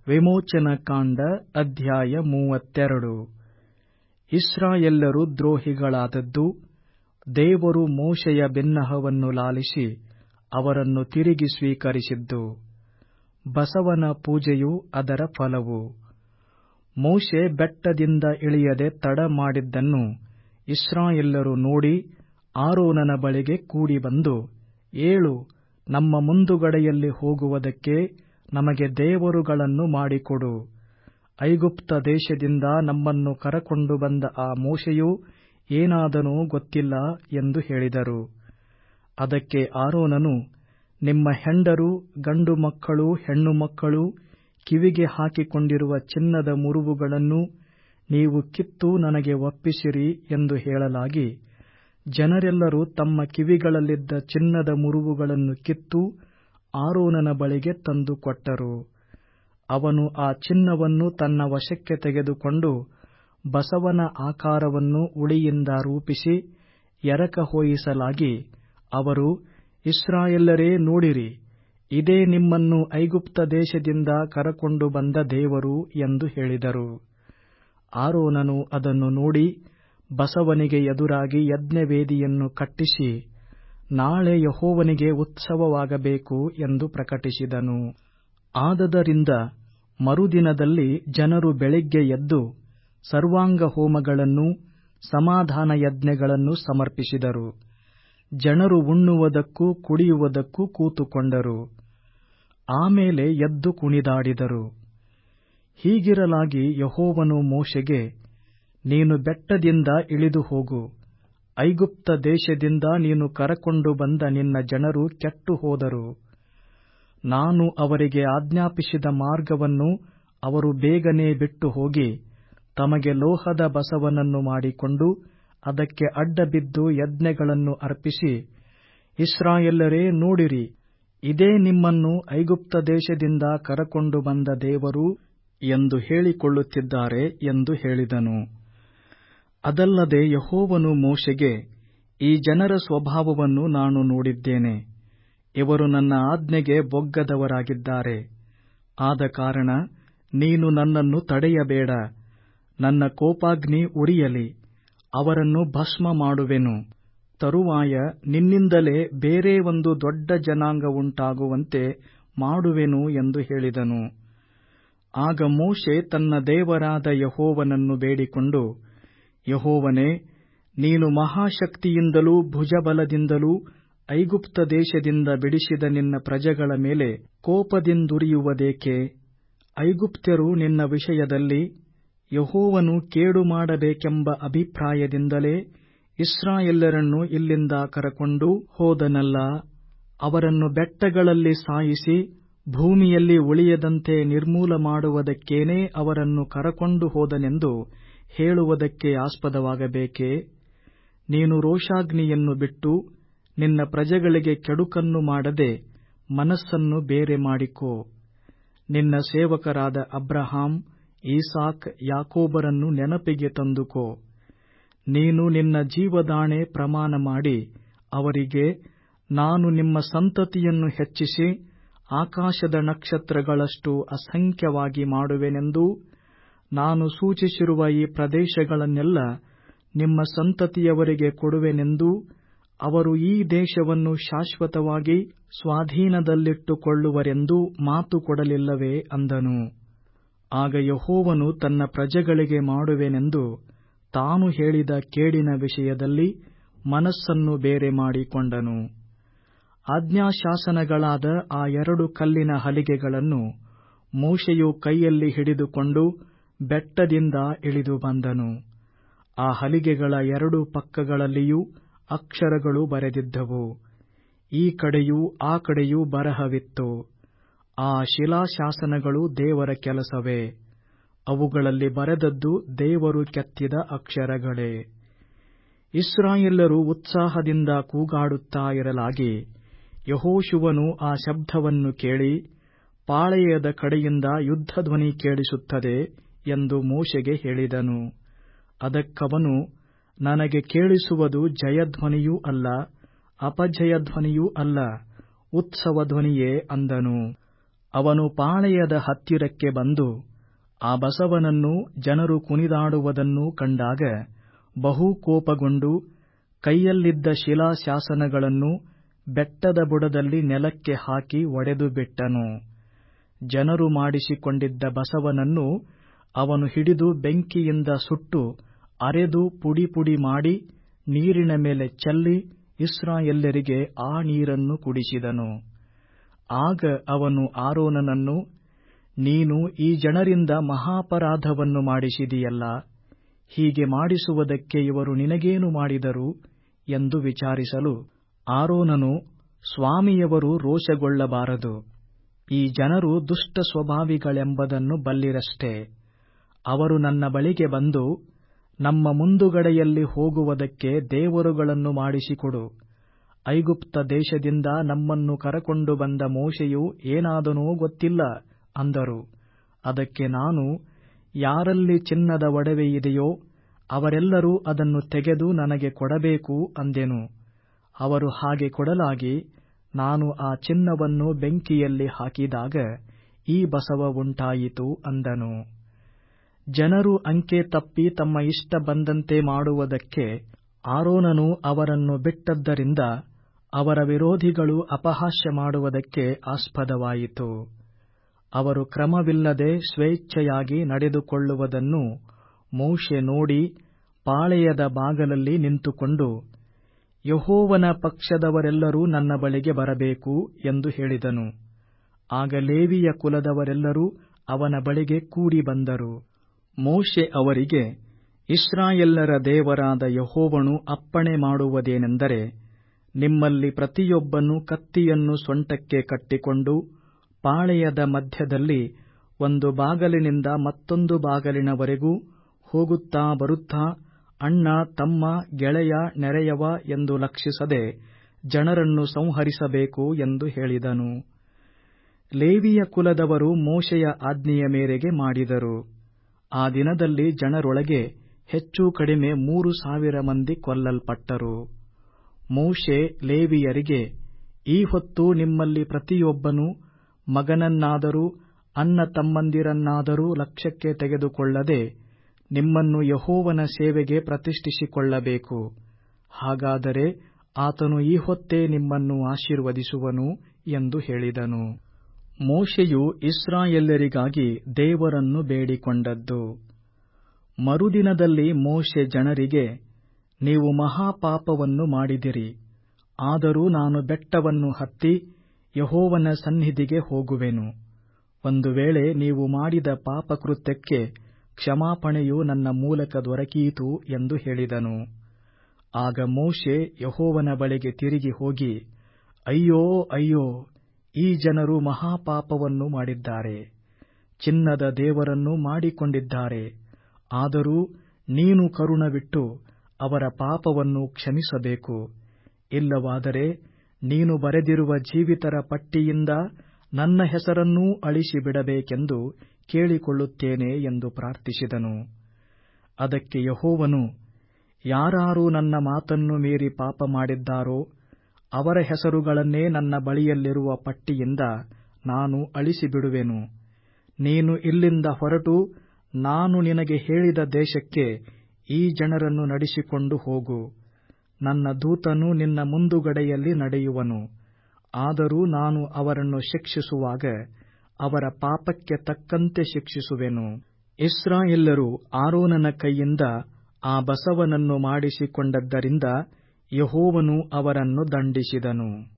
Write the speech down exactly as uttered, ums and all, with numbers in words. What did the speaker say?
ವಿಮೋಚನಕಾಂಡ ಅಧ್ಯಾಯ ಮೂವತ್ತೆರಡು. ಇಸ್ರಾಯೇಲ್ಯರು ದ್ರೋಹಿಗಳಾದದ್ದು, ದೇವರು ಮೋಶೆಯ ಬಿನ್ನಹವನ್ನು ಲಾಲಿಸಿ ಅವರನ್ನು ತಿರುಗಿ ಸ್ವೀಕರಿಸಿದ್ದು. ಬಸವನ ಪೂಜೆಯು ಅದರ ಫಲವು. ಮೋಶೆ ಬೆಟ್ಟದಿಂದ ಇಳಿಯದೆ ತಡ ಮಾಡಿದ್ದನ್ನು ಇಸ್ರಾಯೇಲ್ಯರು ನೋಡಿ ಆರೋನನ ಬಳಿಗೆ ಕೂಡಿಬಂದು, ಏಳು, ನಮ್ಮ ಮುಂದುಗಡೆಯಲ್ಲಿ ಹೋಗುವುದಕ್ಕೆ ನಮಗೆ ದೇವರುಗಳನ್ನು ಮಾಡಿಕೊಡು. ಐಗುಪ್ತ ದೇಶದಿಂದ ನಮ್ಮನ್ನು ಕರಕೊಂಡು ಬಂದ ಆ ಮೋಶೆಯು ಏನಾದನೋ ಗೊತ್ತಿಲ್ಲ ಎಂದು ಹೇಳಿದರು. ಅದಕ್ಕೆ ಆರೋನನು, ನಿಮ್ಮ ಹೆಂಡರು, ಗಂಡು ಮಕ್ಕಳು, ಹೆಣ್ಣು ಮಕ್ಕಳು ಕಿವಿಗೆ ಹಾಕಿಕೊಂಡಿರುವ ಚಿನ್ನದ ಮುರುವುಗಳನ್ನು ನೀವು ಕಿತ್ತು ನನಗೆ ಒಪ್ಪಿಸಿರಿ ಎಂದು ಹೇಳಲಾಗಿ, ಜನರೆಲ್ಲರೂ ತಮ್ಮ ಕಿವಿಗಳಲ್ಲಿದ್ದ ಚಿನ್ನದ ಮುರುವುಗಳನ್ನು ಕಿತ್ತು ಆರೋನನ ಬಳಿಗೆ ತಂದು ಕೊಟ್ಟರು. ಅವನು ಆ ಚಿನ್ನವನ್ನು ತನ್ನ ವಶಕ್ಕೆ ತೆಗೆದುಕೊಂಡು ಬಸವನ ಆಕಾರವನ್ನು ಉಳಿಯಿಂದ ರೂಪಿಸಿ ಎರಕ ಹೊಯ್ಯಿಸಲಾಗಿ, ಅವರು, ಇಸ್ರಾಯೇಲ್ಯರೇ ನೋಡಿರಿ, ಇದೇ ನಿಮ್ಮನ್ನು ಐಗುಪ್ತ ದೇಶದಿಂದ ಕರಕೊಂಡು ಬಂದ ದೇವರು ಎಂದು ಹೇಳಿದರು. ಆರೋನನು ಅದನ್ನು ನೋಡಿ ಬಸವನಿಗೆ ಎದುರಾಗಿ ಯಜ್ಞವೇದಿಯನ್ನು ಕಟ್ಟಿಸಿ, ನಾಳೆ ಯೆಹೋವನಿಗೆ ಉತ್ಸವವಾಗಬೇಕು ಎಂದು ಪ್ರಕಟಿಸಿದನು. ಆದದರಿಂದ ಮರುದಿನದಲ್ಲಿ ಜನರು ಬೆಳಿಗ್ಗೆ ಎದ್ದು ಸರ್ವಾಂಗ ಹೋಮಗಳನ್ನೂ ಸಮಾಧಾನ ಯಜ್ಞಗಳನ್ನೂ ಸಮರ್ಪಿಸಿದರು. ಜನರು ಉಣ್ಣುವುದಕ್ಕೂ ಕುಡಿಯುವುದಕ್ಕೂ ಕೂತುಕೊಂಡರು. ಆಮೇಲೆ ಎದ್ದು ಕುಣಿದಾಡಿದರು. ಹೀಗಿರಲಾಗಿ ಯೆಹೋವನು ಮೋಶೆಗೆ, ನೀನು ಬೆಟ್ಟದಿಂದ ಇಳಿದು ಹೋಗು. ಐಗುಪ್ತ ದೇಶದಿಂದ ನೀನು ಕರಕೊಂಡು ಬಂದ ನಿನ್ನ ಜನರು ಕೆಟ್ಟು ಹೋದರು. ನಾನು ಅವರಿಗೆ ಆಜ್ಞಾಪಿಸಿದ ಮಾರ್ಗವನ್ನು ಅವರು ಬೇಗನೆ ಬಿಟ್ಟು ಹೋಗಿ ತಮಗೆ ಲೋಹದ ಬಸವನನ್ನು ಮಾಡಿಕೊಂಡು ಅದಕ್ಕೆ ಅಡ್ಡಬಿದ್ದು ಯಜ್ಞಗಳನ್ನು ಅರ್ಪಿಸಿ, ಇಸ್ರಾಯೇಲ್ಯರೇ ನೋಡಿರಿ, ಇದೇ ನಿಮ್ಮನ್ನು ಐಗುಪ್ತ ದೇಶದಿಂದ ಕರಕೊಂಡು ಬಂದ ದೇವರು ಎಂದು ಹೇಳಿಕೊಳ್ಳುತ್ತಿದ್ದಾರೆ ಎಂದು ಹೇಳಿದನು. ಅದಲ್ಲದೆ ಯೆಹೋವನು ಮೋಶೆಗೆ, ಈ ಜನರ ಸ್ವಭಾವವನ್ನು ನಾನು ನೋಡಿದ್ದೇನೆ. ಇವರು ನನ್ನ ಆಜ್ಞೆಗೆ ಬೊಗ್ಗದವರಾಗಿದ್ದಾರೆ. ಆದ ಕಾರಣ ನೀನು ನನ್ನನ್ನು ತಡೆಯಬೇಡ. ನನ್ನ ಕೋಪಾಗ್ನಿ ಉರಿಯಲಿ, ಅವರನ್ನು ಭಸ್ಮ ಮಾಡುವೆನು. ತರುವಾಯ ನಿನ್ನಿಂದಲೇ ಬೇರೆ ಒಂದು ದೊಡ್ಡ ಜನಾಂಗ ಉಂಟಾಗುವಂತೆ ಮಾಡುವೆನು ಎಂದು ಹೇಳಿದನು. ಆಗ ಮೋಶೆ ತನ್ನ ದೇವರಾದ ಯೆಹೋವನನ್ನು ಬೇಡಿಕೊಂಡು, ಯೆಹೋವನೇ, ನೀನು ಮಹಾಶಕ್ತಿಯಿಂದಲೂ ಭುಜಬಲದಿಂದಲೂ ಐಗುಪ್ತ ದೇಶದಿಂದ ಬಿಡಿಸಿದ ನಿನ್ನ ಪ್ರಜೆಗಳ ಮೇಲೆ ಕೋಪದಿಂದುರಿಯುವುದೇಕೆ? ಐಗುಪ್ತ್ಯರು ನಿನ್ನ ವಿಷಯದಲ್ಲಿ ಯೆಹೋವನು ಕೇಡು ಮಾಡಬೇಕೆಂಬ ಅಭಿಪ್ರಾಯದಿಂದಲೇ ಇಸ್ರಾಯೇಲ್ಯರನ್ನು ಇಲ್ಲಿಂದ ಕರಕೊಂಡು ಹೋದನಲ್ಲ. ಅವರನ್ನು ಬೆಟ್ಟಗಳಲ್ಲಿ ಸಾಯಿಸಿ ಭೂಮಿಯಲ್ಲಿ ಉಳಿಯದಂತೆ ನಿರ್ಮೂಲ ಮಾಡುವುದಕ್ಕೇನೇ ಅವರನ್ನು ಕರಕೊಂಡು ಹೋದನೆಂದು ಹೇಳುವುದಕ್ಕೆ ಆಸ್ಪದವಾಗಬೇಕೇ? ನೀನು ರೋಷಾಗ್ನಿಯನ್ನು ಬಿಟ್ಟು ನಿನ್ನ ಪ್ರಜೆಗಳಿಗೆ ಕೆಡುಕನ್ನು ಮಾಡದೆ ಮನಸ್ಸನ್ನು ಬೇರೆ ಮಾಡಿಕೋ. ನಿನ್ನ ಸೇವಕರಾದ ಅಬ್ರಹಾಂ, ಈಸಾಕ್, ಯಾಕೋಬರನ್ನು ನೆನಪಿಗೆ ತಂದುಕೋ. ನೀನು ನಿನ್ನ ಜೀವದಾಣೆ ಪ್ರಮಾಣ ಮಾಡಿ ಅವರಿಗೆ, ನಾನು ನಿಮ್ಮ ಸಂತತಿಯನ್ನು ಹೆಚ್ಚಿಸಿ ಆಕಾಶದ ನಕ್ಷತ್ರಗಳಷ್ಟು ಅಸಂಖ್ಯವಾಗಿ ಮಾಡುವೆನೆಂದೂ, ನಾನು ಸೂಚಿಸಿರುವ ಈ ಪ್ರದೇಶಗಳನ್ನೆಲ್ಲ ನಿಮ್ಮ ಸಂತತಿಯವರಿಗೆ ಕೊಡುವೆನೆಂದೂ, ಅವರು ಈ ದೇಶವನ್ನು ಶಾಶ್ವತವಾಗಿ ಸ್ವಾಧೀನದಲ್ಲಿಟ್ಟುಕೊಳ್ಳುವರೆಂದೂ ಮಾತು ಕೊಡಲಿಲ್ಲವೇ ಅಂದನು. ಆಗ ಯೆಹೋವನು ತನ್ನ ಪ್ರಜೆಗಳಿಗೆ ಮಾಡುವೆನೆಂದು ತಾನು ಹೇಳಿದ ಕೇಡಿನ ವಿಷಯದಲ್ಲಿ ಮನಸ್ಸನ್ನು ಬೇರೆ ಮಾಡಿಕೊಂಡನು. ಆಜ್ಞಾಶಾಸನಗಳಾದ ಆ ಎರಡು ಕಲ್ಲಿನ ಹಲಿಗೆಗಳನ್ನು ಮೋಶೆಯು ಕೈಯಲ್ಲಿ ಹಿಡಿದುಕೊಂಡು ಬೆಟ್ಟದಿಂದ ಇಳಿದು ಬಂದನು. ಆ ಹಲಿಗೆಗಳ ಎರಡು ಪಕ್ಕಗಳಲ್ಲಿಯೂ ಅಕ್ಷರಗಳು ಬರೆದಿದ್ದವು. ಈ ಕಡೆಯೂ ಆ ಕಡೆಯೂ ಬರಹವಿತ್ತು. ಆ ಶಿಲಾಶಾಸನಗಳು ದೇವರ ಕೆಲಸವೇ. ಅವುಗಳಲ್ಲಿ ಬರೆದದ್ದು ದೇವರು ಕೆತ್ತಿದ ಅಕ್ಷರಗಳೇ. ಇಸ್ರಾಯೇಲ್ಯರು ಉತ್ಸಾಹದಿಂದ ಕೂಗಾಡುತ್ತಾ ಇರಲಾಗಿ, ಯೆಹೋಶುವನು ಆ ಶಬ್ದವನ್ನು ಕೇಳಿ, ಪಾಳೆಯದ ಕಡೆಯಿಂದ ಯುದ್ಧಧ್ವನಿ ಕೇಳಿಸುತ್ತದೆ ಎಂದು ಮೋಶೆಗೆ ಹೇಳಿದನು. ಅದಕ್ಕವನು, ನನಗೆ ಕೇಳಿಸುವುದು ಜಯಧ್ವನಿಯೂ ಅಲ್ಲ, ಅಪಜಯಧ್ವನಿಯೂ ಅಲ್ಲ, ಉತ್ಸವಧ್ವನಿಯೇ ಅಂದನು. ಅವನು ಪಾಳೆಯದ ಹತ್ತಿರಕ್ಕೆ ಬಂದು ಆ ಬಸವನನ್ನು ಜನರು ಕುಣಿದಾಡುವುದನ್ನು ಕಂಡಾಗ ಬಹು ಕೋಪಗೊಂಡು ಕೈಯಲ್ಲಿದ್ದ ಶಿಲಾಶಾಸನಗಳನ್ನು ಬೆಟ್ಟದ ಬುಡದಲ್ಲಿ ನೆಲಕ್ಕೆ ಹಾಕಿ ಒಡೆದು ಬಿಟ್ಟನು. ಜನರು ಮಾಡಿಸಿಕೊಂಡಿದ್ದ ಬಸವನನ್ನು ಅವನು ಹಿಡಿದು ಬೆಂಕಿಯಿಂದ ಸುಟ್ಟು ಅರೆದು ಪುಡಿ ಪುಡಿ ಮಾಡಿ ನೀರಿನ ಮೇಲೆ ಚೆಲ್ಲಿ ಇಸ್ರಾಯೇಲ್ಯರಿಗೆ ಆ ನೀರನ್ನು ಕುಡಿಸಿದನು. ಆಗ ಅವನು ಆರೋನನನ್ನು, ನೀನು ಈ ಜನರಿಂದ ಮಹಾಪರಾಧವನ್ನು ಮಾಡಿಸಿದಿಯಲ್ಲ, ಹೀಗೆ ಮಾಡಿಸುವುದಕ್ಕೆ ಇವರು ನಿನಗೇನು ಮಾಡಿದರು ಎಂದು ವಿಚಾರಿಸಲು, ಆರೋನನು, ಸ್ವಾಮಿಯವರು ರೋಷಗೊಳ್ಳಬಾರದು, ಈ ಜನರು ದುಷ್ಟ ಸ್ವಭಾವಿಗಳೆಂಬುದನ್ನು ಬಲ್ಲಿರಷ್ಟೇ. ಅವರು ನನ್ನ ಬಳಿಗೆ ಬಂದು, ನಮ್ಮ ಮುಂದುಗಡೆಯಲ್ಲಿ ಹೋಗುವುದಕ್ಕೆ ದೇವರುಗಳನ್ನು ಮಾಡಿಸಿಕೊಡು, ಐಗುಪ್ತ ದೇಶದಿಂದ ನಮ್ಮನ್ನು ಕರಕೊಂಡು ಬಂದ ಮೋಶೆಯು ಏನಾದನೋ ಗೊತ್ತಿಲ್ಲ ಅಂದರು. ಅದಕ್ಕೆ ನಾನು, ಯಾರಲ್ಲಿ ಚಿನ್ನದ ಒಡವೆಯಿದೆಯೋ ಅವರೆಲ್ಲರೂ ಅದನ್ನು ತೆಗೆದು ನನಗೆ ಕೊಡಬೇಕು ಅಂದೆನು. ಅವರು ಹಾಗೆ ಕೊಡಲಾಗಿ ನಾನು ಆ ಚಿನ್ನವನ್ನು ಬೆಂಕಿಯಲ್ಲಿ ಹಾಕಿದಾಗ ಈ ಬಸವ ಉಂಟಾಯಿತು ಅಂದನು. ಜನರು ಅಂಕೆ ತಪ್ಪಿ ತಮ್ಮ ಇಷ್ಟ ಬಂದಂತೆ ಮಾಡುವುದಕ್ಕೆ ಆರೋನನು ಅವರನ್ನು ಬಿಟ್ಟದ್ದರಿಂದ ಅವರ ವಿರೋಧಿಗಳು ಅಪಹಾಸ್ಯ ಮಾಡುವುದಕ್ಕೆ ಆಸ್ಪದವಾಯಿತು. ಅವರು ಕ್ರಮವಿಲ್ಲದೆ ಸ್ವೇಚ್ಛೆಯಾಗಿ ನಡೆದುಕೊಳ್ಳುವುದನ್ನು ಮೋಶೆ ನೋಡಿ ಪಾಳೆಯದ ಬಾಗಲಲ್ಲಿ ನಿಂತುಕೊಂಡು, ಯೆಹೋವನ ಪಕ್ಷದವರೆಲ್ಲರೂ ನನ್ನ ಬಳಿಗೆ ಬರಬೇಕು ಎಂದು ಹೇಳಿದನು. ಆಗ ಲೇವಿಯ ಕುಲದವರೆಲ್ಲರೂ ಅವನ ಬಳಿಗೆ ಕೂಡಿ ಬಂದರು. ಮೋಶೆ ಅವರಿಗೆ, ಇಸ್ರಾಯೇಲ್ಯರ ದೇವರಾದ ಯೆಹೋವನು ಅಪ್ಪಣೆ ಮಾಡುವುದೇನೆಂದರೆ, ನಿಮ್ಮಲ್ಲಿ ಪ್ರತಿಯೊಬ್ಬನು ಕತ್ತಿಯನ್ನು ಸೊಂಟಕ್ಕೆ ಕಟ್ಟಿಕೊಂಡು ಪಾಳೆಯದ ಮಧ್ಯದಲ್ಲಿ ಒಂದು ಬಾಗಲಿನಿಂದ ಮತ್ತೊಂದು ಬಾಗಲಿನವರೆಗೂ ಹೋಗುತ್ತಾ ಬರುತ್ತಾ ಅಣ್ಣ, ತಮ್ಮ, ಗೆಳೆಯ, ನೆರೆಯವ ಎಂದು ಲಕ್ಷಿಸದೆ ಜನರನ್ನು ಸಂಹರಿಸಬೇಕು ಎಂದು ಹೇಳಿದನು. ಲೇವಿಯ ಕುಲದವರು ಮೋಶೆಯ ಆಜ್ಞೆಯ ಮೇರೆಗೆ ಮಾಡಿದರು. ಆ ದಿನದಲ್ಲಿ ಜನರೊಳಗೆ ಹೆಚ್ಚು ಕಡಿಮೆ ಮೂರು ಸಾವಿರ ಮಂದಿ ಕೊಲ್ಲಲ್ಪಟ್ಟರು. ಮೋಶೆ ಲೇವಿಯರಿಗೆ, ಈ ಹೊತ್ತು ನಿಮ್ಮಲ್ಲಿ ಪ್ರತಿಯೊಬ್ಬನು ಮಗನನ್ನಾದರೂ ಅಣ್ಣ ತಮ್ಮಂದಿರನ್ನಾದರೂ ಲಕ್ಷ್ಯಕ್ಕೆ ತೆಗೆದುಕೊಳ್ಳದೆ ನಿಮ್ಮನ್ನು ಯೆಹೋವನ ಸೇವೆಗೆ ಪ್ರತಿಷ್ಠಿಸಿಕೊಳ್ಳಬೇಕು. ಹಾಗಾದರೆ ಆತನು ಈ ಹೊತ್ತೇ ನಿಮ್ಮನ್ನು ಆಶೀರ್ವದಿಸುವನು ಎಂದು ಹೇಳಿದನು. ಮೋಶೆಯು ಇಸ್ರಾಯೇಲ್ಯರಿಗಾಗಿ ದೇವರನ್ನು ಬೇಡಿಕೊಂಡದ್ದು. ಮರುದಿನದಲ್ಲಿ ಮೋಶೆ ಜನರಿಗೆ, ನೀವು ಮಹಾಪಾಪವನ್ನು ಮಾಡಿದಿರಿ, ಆದರೂ ನಾನು ಬೆಟ್ಟವನ್ನು ಹತ್ತಿ ಯೆಹೋವನ ಸನ್ನಿಧಿಗೆ ಹೋಗುವೆನು. ಒಂದು ವೇಳೆ ನೀವು ಮಾಡಿದ ಪಾಪಕೃತ್ಯಕ್ಕೆ ಕ್ಷಮಾಪಣೆಯು ನನ್ನ ಮೂಲಕ ದೊರಕೀತು ಎಂದು ಹೇಳಿದನು. ಆಗ ಮೋಶೆ ಯೆಹೋವನ ಬಳಿಗೆ ತಿರುಗಿ ಹೋಗಿ, ಅಯ್ಯೋ ಅಯ್ಯೋ, ಈ ಜನರು ಮಹಾಪಾಪವನ್ನು ಮಾಡಿದ್ದಾರೆ, ಚಿನ್ನದ ದೇವರನ್ನು ಮಾಡಿಕೊಂಡಿದ್ದಾರೆ. ಆದರೂ ನೀನು ಕರುಣವಿಟ್ಟು ಅವರ ಪಾಪವನ್ನು ಕ್ಷಮಿಸಬೇಕು, ಇಲ್ಲವಾದರೆ ನೀನು ಬರೆದಿರುವ ಜೀವಿತರ ಪಟ್ಟಿಯಿಂದ ನನ್ನ ಹೆಸರನ್ನೂ ಅಳಿಸಿಬಿಡಬೇಕೆಂದು ಕೇಳಿಕೊಳ್ಳುತ್ತೇನೆ ಎಂದು ಪ್ರಾರ್ಥಿಸಿದನು. ಅದಕ್ಕೆ ಯೆಹೋವನು, ಯಾರಾರು ನನ್ನ ಮಾತನ್ನು ಮೀರಿ ಪಾಪ ಮಾಡಿದ್ದಾರೋ ಅವರ ಹೆಸರುಗಳನ್ನೇ ನನ್ನ ಬಳಿಯಲ್ಲಿರುವ ಪಟ್ಟಿಯಿಂದ ನಾನು ಅಳಿಸಿಬಿಡುವೆನು. ನೀನು ಇಲ್ಲಿಂದ ಹೊರಟು ನಾನು ನಿನಗೆ ಹೇಳಿದ ದೇಶಕ್ಕೆ ಈ ಜನರನ್ನು ನಡೆಸಿಕೊಂಡು ಹೋಗು. ನನ್ನ ದೂತನು ನಿನ್ನ ಮುಂದುಗಡೆಯಲ್ಲಿ ನಡೆಯುವನು. ಆದರೂ ನಾನು ಅವರನ್ನು ಶಿಕ್ಷಿಸುವಾಗ ಅವರ ಪಾಪಕ್ಕೆ ತಕ್ಕಂತೆ ಶಿಕ್ಷಿಸುವೆನು. ಇಸ್ರಾಯೇಲ್ಯರು ಆರೋನನ ಕೈಯಿಂದ ಆ ಬಸವನನ್ನು ಮಾಡಿಸಿಕೊಂಡದ್ದರಿಂದ ಯೆಹೋವನು ಅವರನ್ನು ದಂಡಿಸಿದನು.